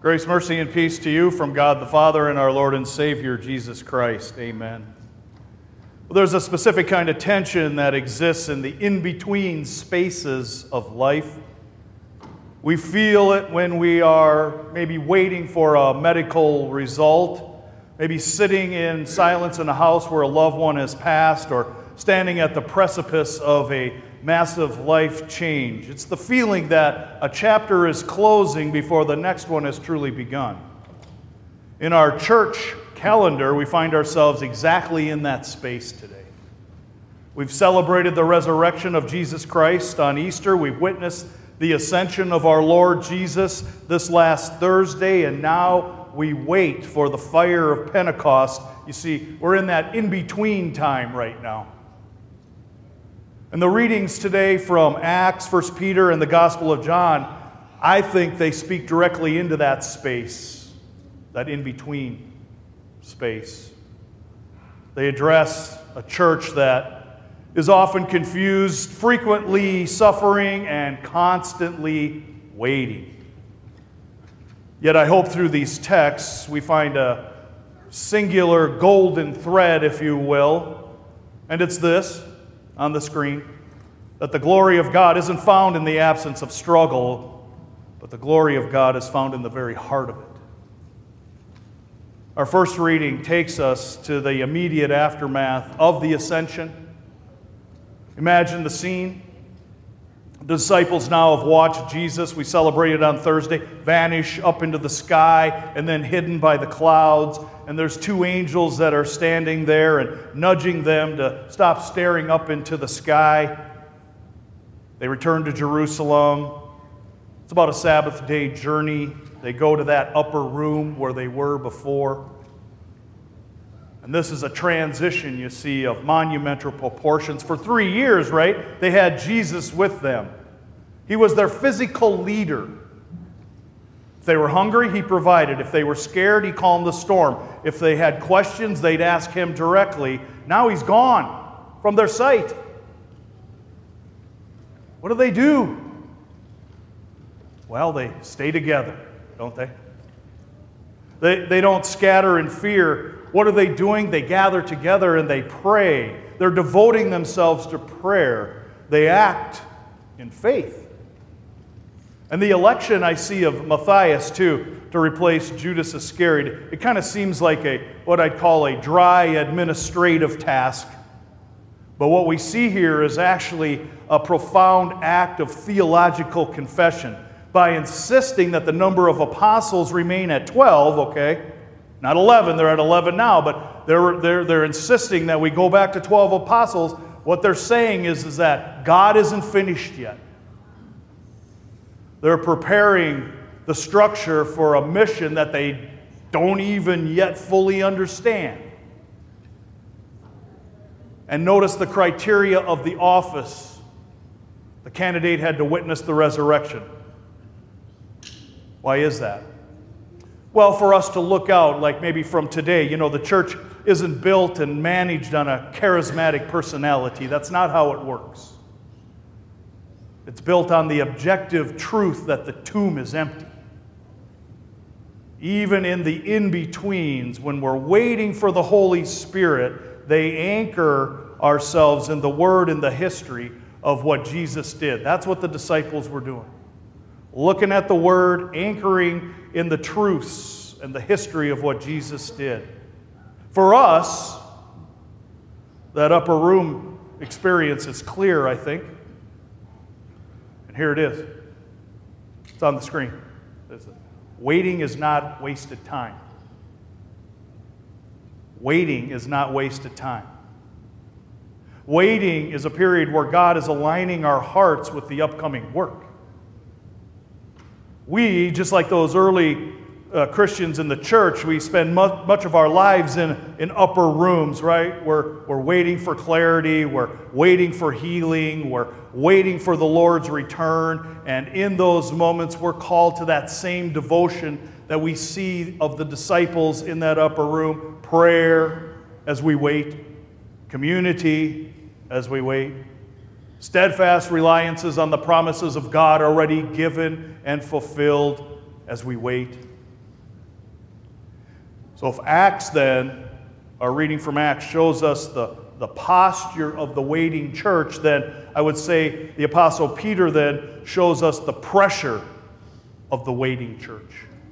Grace, mercy, and peace to you from God the Father and our Lord and Savior, Jesus Christ. Amen. Well, there's a specific kind of tension that exists in the in-between spaces of life. We feel it when we are maybe waiting for a medical result, maybe sitting in silence in a house where a loved one has passed, or standing at the precipice of a massive life change. It's the feeling that a chapter is closing before the next one has truly begun. In our church calendar, we find ourselves exactly in that space today. We've celebrated the resurrection of Jesus Christ on Easter. We've witnessed the ascension of our Lord Jesus this last Thursday, and now we wait for the fire of Pentecost. You see, we're in that in-between time right now. And the readings today from Acts, 1 Peter, and the Gospel of John, I think they speak directly into that space, that in-between space. They address a church that is often confused, frequently suffering, and constantly waiting. Yet I hope through these texts we find a singular golden thread, if you will, and it's this on the screen, that the glory of God isn't found in the absence of struggle, but the glory of God is found in the very heart of it. Our first reading takes us to the immediate aftermath of the ascension. Imagine the scene. The disciples now have watched Jesus, we celebrated on Thursday, vanish up into the sky and then hidden by the clouds. And there's two angels that are standing there and nudging them to stop staring up into the sky. They return to Jerusalem. It's about a Sabbath day journey. They go to that upper room where they were before. And this is a transition, you see, of monumental proportions. For 3 years, right, they had Jesus with them. He was their physical leader. If they were hungry, he provided. If they were scared, he calmed the storm. If they had questions, they'd ask him directly. Now he's gone from their sight. What do? Well, they stay together, don't they? They don't scatter in fear. What are they doing? They gather together and they pray. They're devoting themselves to prayer. They act in faith. And the election I see of Matthias, too, to replace Judas Iscariot, it kind of seems like what I'd call a dry administrative task. But what we see here is actually a profound act of theological confession by insisting that the number of apostles remain at 12, okay? Not 11, they're at 11 now, but they're insisting that we go back to 12 apostles. What they're saying is that God isn't finished yet. They're preparing the structure for a mission that they don't even yet fully understand. And notice the criteria of the office. The candidate had to witness the resurrection. Why is that? Well, for us to look out, like maybe from today, the church isn't built and managed on a charismatic personality. That's not how it works. It's built on the objective truth that the tomb is empty. Even in the in-betweens, when we're waiting for the Holy Spirit, they anchor ourselves in the Word and the history of what Jesus did. That's what the disciples were doing. Looking at the Word, anchoring in the truths and the history of what Jesus did. For us, that upper room experience is clear, I think. And here it is. It's on the screen. Waiting is not wasted time. Waiting is not wasted time. Waiting is a period where God is aligning our hearts with the upcoming work. We, just like those early Christians in the church, we spend much of our lives in upper rooms, right? We're waiting for clarity, we're waiting for healing, we're waiting for the Lord's return, and in those moments we're called to that same devotion that we see of the disciples in that upper room: prayer as we wait, community as we wait, steadfast reliances on the promises of God already given and fulfilled as we wait. So if Acts then, our reading from Acts shows us the posture of the waiting church, then I would say the Apostle Peter then shows us the pressure of the waiting church.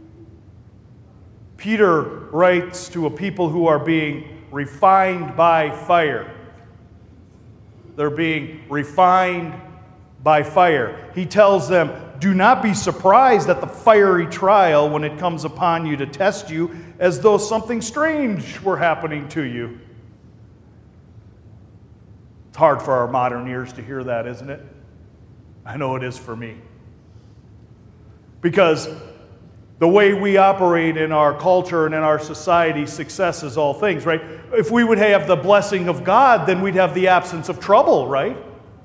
Peter writes to a people who are being refined by fire. They're being refined by fire. He tells them, do not be surprised at the fiery trial when it comes upon you to test you, as though something strange were happening to you. It's hard for our modern ears to hear that, isn't it? I know it is for me. Because the way we operate in our culture and in our society, success is all things, right? If we would have the blessing of God, then we'd have the absence of trouble, right?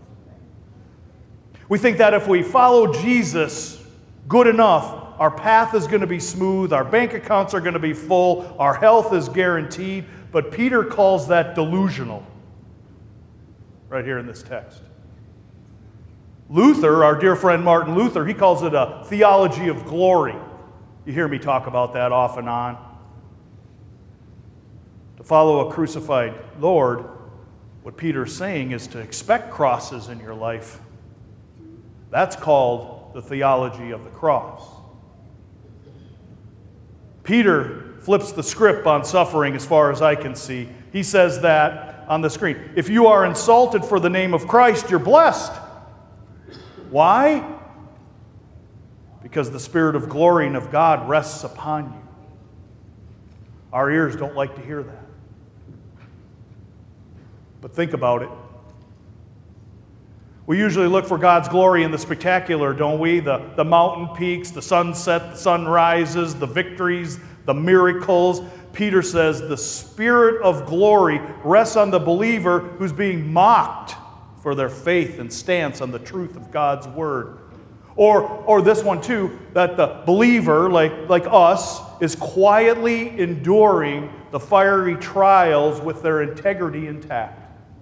We think that if we follow Jesus good enough, our path is going to be smooth, our bank accounts are going to be full, our health is guaranteed, but Peter calls that delusional right here in this text. Luther, our dear friend Martin Luther, he calls it a theology of glory. You hear me talk about that off and on. To follow a crucified Lord, what Peter's saying is to expect crosses in your life. That's called the theology of the cross. Peter flips the script on suffering as far as I can see. He says that on the screen. If you are insulted for the name of Christ, you're blessed. Why? Because the Spirit of glory and of God rests upon you. Our ears don't like to hear that. But think about it. We usually look for God's glory in the spectacular, don't we? The mountain peaks, the sunset, the sunrises, the victories, the miracles. Peter says the Spirit of glory rests on the believer who's being mocked for their faith and stance on the truth of God's Word. Or this one too, that the believer, like us, is quietly enduring the fiery trials with their integrity intact.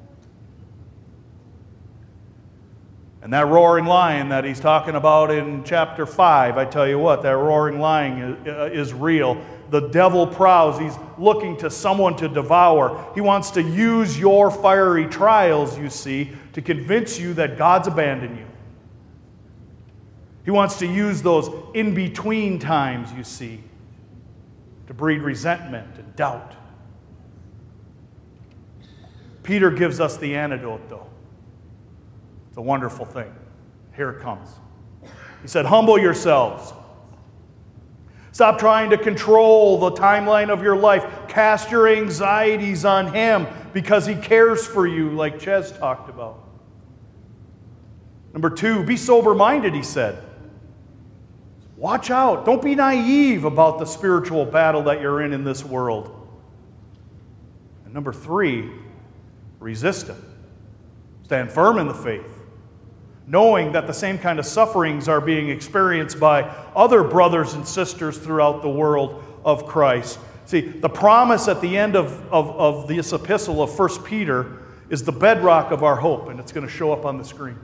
And that roaring lion that he's talking about in chapter 5, I tell you what, that roaring lion is real. The devil prowls. He's looking to someone to devour. He wants to use your fiery trials, you see, to convince you that God's abandoned you. He wants to use those in-between times, you see, to breed resentment and doubt. Peter gives us the antidote, though. It's a wonderful thing. Here it comes. He said, humble yourselves. Stop trying to control the timeline of your life. Cast your anxieties on Him because He cares for you, like Ches talked about. Number 2, be sober-minded, he said. Watch out. Don't be naive about the spiritual battle that you're in this world. And number 3, resist Him. Stand firm in the faith, knowing that the same kind of sufferings are being experienced by other brothers and sisters throughout the world of Christ. See, the promise at the end of this epistle of 1 Peter is the bedrock of our hope, and it's going to show up on the screen.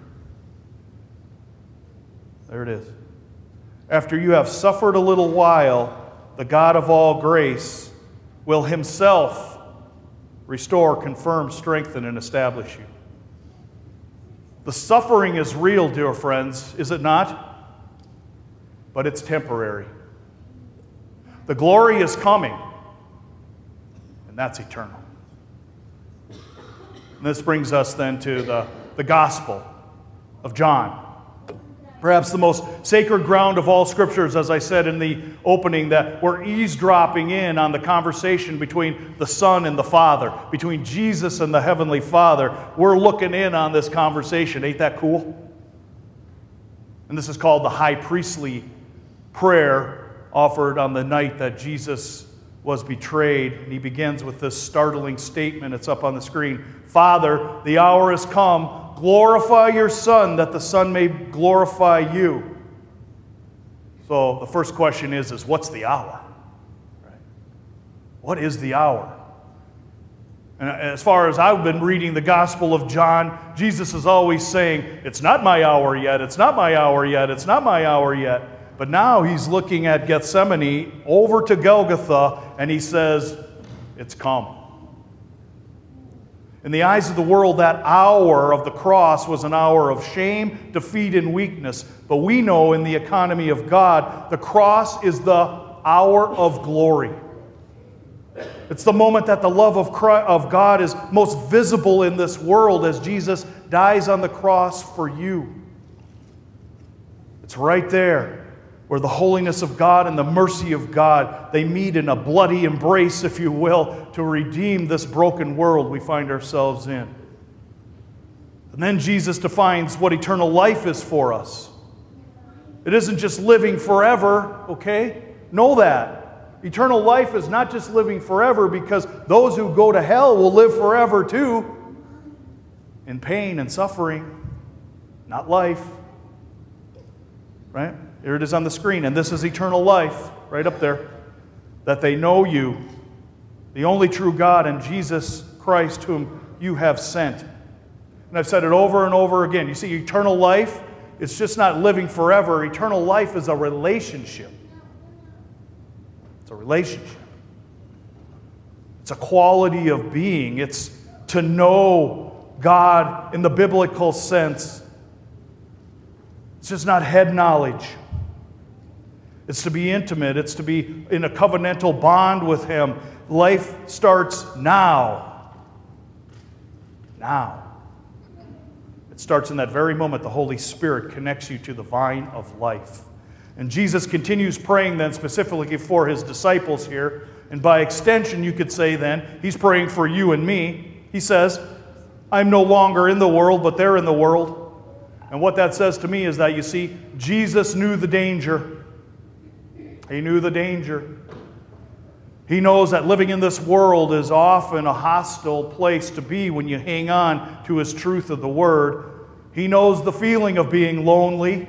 There it is. After you have suffered a little while, the God of all grace will Himself restore, confirm, strengthen, and establish you. The suffering is real, dear friends, is it not? But it's temporary. The glory is coming, and that's eternal. And this brings us then to the Gospel of John. Perhaps the most sacred ground of all scriptures, as I said in the opening, that we're eavesdropping in on the conversation between the Son and the Father, between Jesus and the Heavenly Father. We're looking in on this conversation. Ain't that cool? And this is called the high priestly prayer offered on the night that Jesus was betrayed. And he begins with this startling statement. It's up on the screen. Father, the hour has come. Glorify your Son, that the Son may glorify you. So the first question is what's the hour? Right? What is the hour? And as far as I've been reading the Gospel of John, Jesus is always saying, it's not my hour yet, it's not my hour yet, it's not my hour yet. But now he's looking at Gethsemane, over to Golgotha, and he says, it's come. In the eyes of the world, that hour of the cross was an hour of shame, defeat, and weakness. But we know in the economy of God, the cross is the hour of glory. It's the moment that the love of God is most visible in this world as Jesus dies on the cross for you. It's right there where the holiness of God and the mercy of God, they meet in a bloody embrace, if you will, to redeem this broken world we find ourselves in. And then Jesus defines what eternal life is for us. It isn't just living forever, okay? Know that. Eternal life is not just living forever, because those who go to hell will live forever too, in pain and suffering, not life. Right? Here it is on the screen. And this is eternal life, right up there. That they know you, the only true God, and Jesus Christ whom you have sent. And I've said it over and over again. You see, eternal life, it's just not living forever. Eternal life is a relationship. It's a relationship. It's a quality of being. It's to know God in the biblical sense. It's just not head knowledge. It's to be intimate. It's to be in a covenantal bond with Him. Life starts now. Now. It starts in that very moment the Holy Spirit connects you to the vine of life. And Jesus continues praying then specifically for His disciples here. And by extension, you could say then, He's praying for you and me. He says, I'm no longer in the world, but they're in the world. And what that says to me is that, you see, Jesus knew the danger. He knew the danger. He knows that living in this world is often a hostile place to be when you hang on to His truth of the Word. He knows the feeling of being lonely.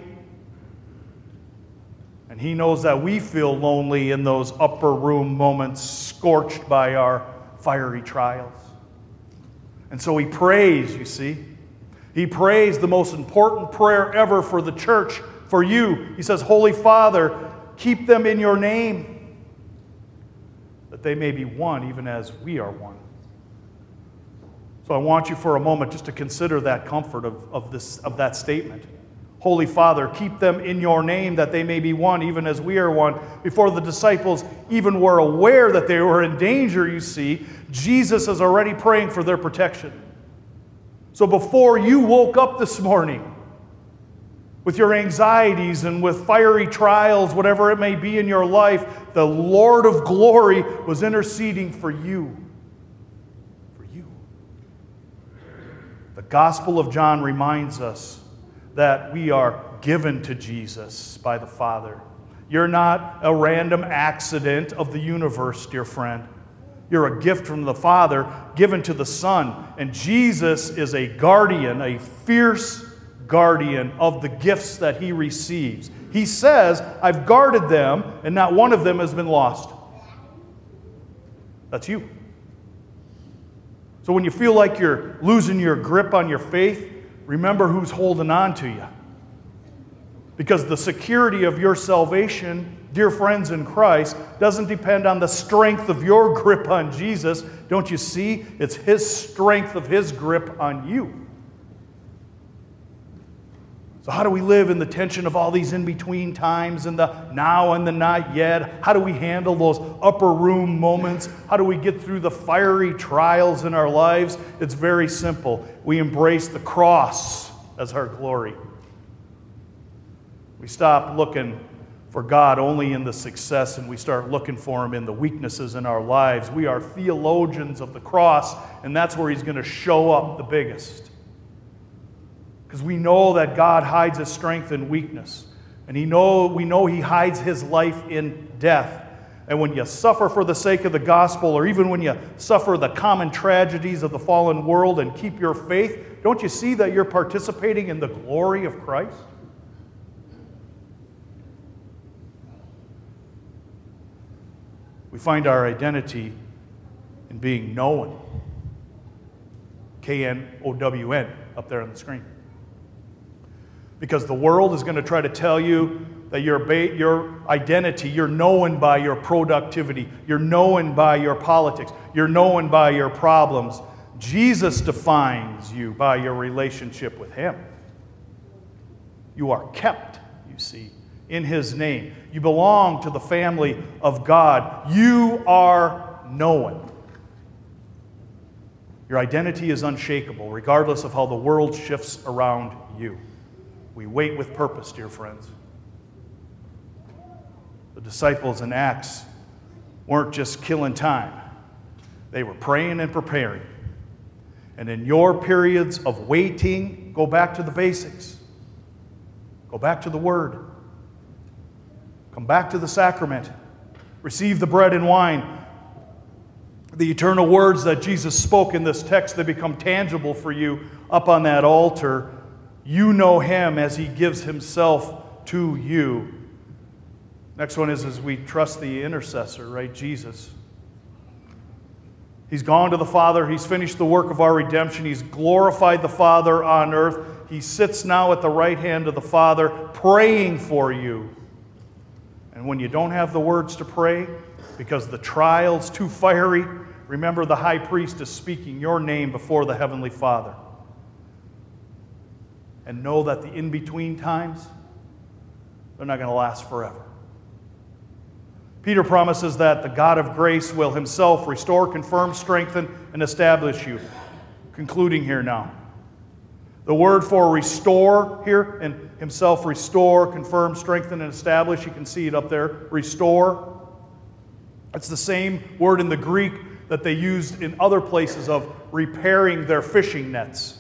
And He knows that we feel lonely in those upper room moments, scorched by our fiery trials. And so He prays, you see. He prays the most important prayer ever for the church, for you. He says, Holy Father, keep them in your name, that they may be one, even as we are one. So I want you for a moment just to consider that comfort of that statement. Holy Father, keep them in your name, that they may be one, even as we are one. Before the disciples even were aware that they were in danger, you see, Jesus is already praying for their protection. So before you woke up this morning with your anxieties and with fiery trials, whatever it may be in your life, the Lord of glory was interceding for you. For you. The Gospel of John reminds us that we are given to Jesus by the Father. You're not a random accident of the universe, dear friend. You're a gift from the Father given to the Son. And Jesus is a guardian, a fierce guardian of the gifts that He receives. He says, I've guarded them, and not one of them has been lost. That's you. So when you feel like you're losing your grip on your faith, remember who's holding on to you. Because the security of your salvation, dear friends in Christ, doesn't depend on the strength of your grip on Jesus. Don't you see? It's His strength of His grip on you. So how do we live in the tension of all these in-between times and the now and the not yet? How do we handle those upper room moments? How do we get through the fiery trials in our lives? It's very simple. We embrace the cross as our glory. We stop looking for God only in the success, and we start looking for Him in the weaknesses in our lives. We are theologians of the cross, and that's where He's going to show up the biggest. Because we know that God hides His strength in weakness. And we know He hides His life in death. And when you suffer for the sake of the gospel, or even when you suffer the common tragedies of the fallen world and keep your faith, don't you see that you're participating in the glory of Christ? We find our identity in being known. Known, up there on the screen. Because the world is going to try to tell you that your identity, you're known by your productivity, you're known by your politics, you're known by your problems. Jesus defines you by your relationship with Him. You are kept, you see, in His name. You belong to the family of God. You are known. Your identity is unshakable, regardless of how the world shifts around you. We wait with purpose, dear friends. The disciples in Acts weren't just killing time. They were praying and preparing. And in your periods of waiting, go back to the basics. Go back to the Word. Come back to the sacrament. Receive the bread and wine. The eternal words that Jesus spoke in this text, they become tangible for you up on that altar. You know Him as He gives Himself to you. Next one is as we trust the intercessor, right? Jesus. He's gone to the Father. He's finished the work of our redemption. He's glorified the Father on earth. He sits now at the right hand of the Father praying for you. And when you don't have the words to pray because the trial's too fiery, remember the high priest is speaking your name before the Heavenly Father. And know that the in-between times, they're not going to last forever. Peter promises that the God of grace will Himself restore, confirm, strengthen, and establish you. Concluding here now. The word for restore here, and Himself restore, confirm, strengthen, and establish. You can see it up there. Restore. It's the same word in the Greek that they used in other places of repairing their fishing nets.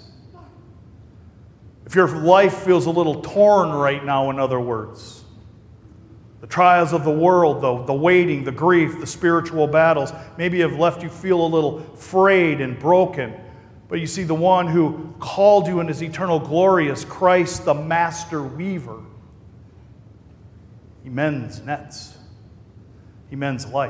If your life feels a little torn right now, in other words, the trials of the world, the waiting, the grief, the spiritual battles, maybe have left you feel a little frayed and broken. But you see, the one who called you in His eternal glory is Christ, the master weaver. He mends nets. He mends life.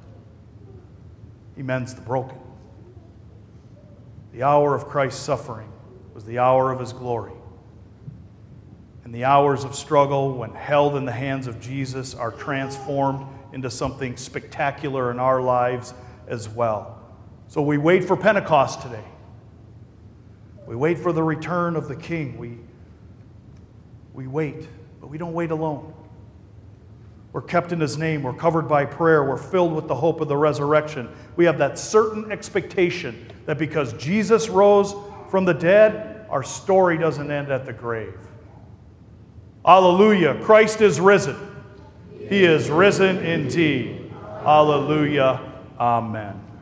He mends the broken. The hour of Christ's suffering was the hour of His glory. And the hours of struggle, when held in the hands of Jesus, are transformed into something spectacular in our lives as well. So we wait for Pentecost today. We wait for the return of the King. We wait, but we don't wait alone. We're kept in His name. We're covered by prayer. We're filled with the hope of the resurrection. We have that certain expectation that because Jesus rose from the dead, our story doesn't end at the grave. Hallelujah. Christ is risen. He is risen indeed. Hallelujah. Amen.